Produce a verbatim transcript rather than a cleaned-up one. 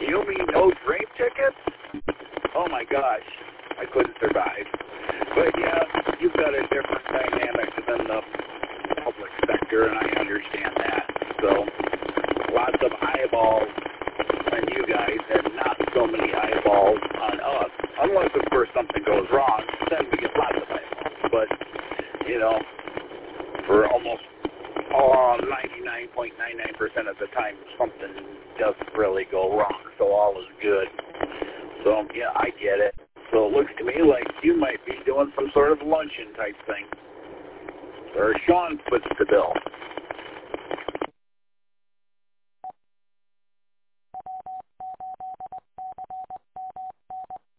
You mean no drape tickets? Oh my gosh, I couldn't survive. But yeah, you've got a different dynamic than the public sector, and I understand that. So lots of eyeballs on you guys and not so many eyeballs on us. Unless, of course, something goes wrong, then we get lots of eyeballs. But, you know, for almost oh, ninety-nine point nine nine percent of the time, something doesn't really go wrong, so all is good. So, yeah, I get it. So it looks to me like you might be doing some sort of luncheon type thing. Or Sean puts the bill.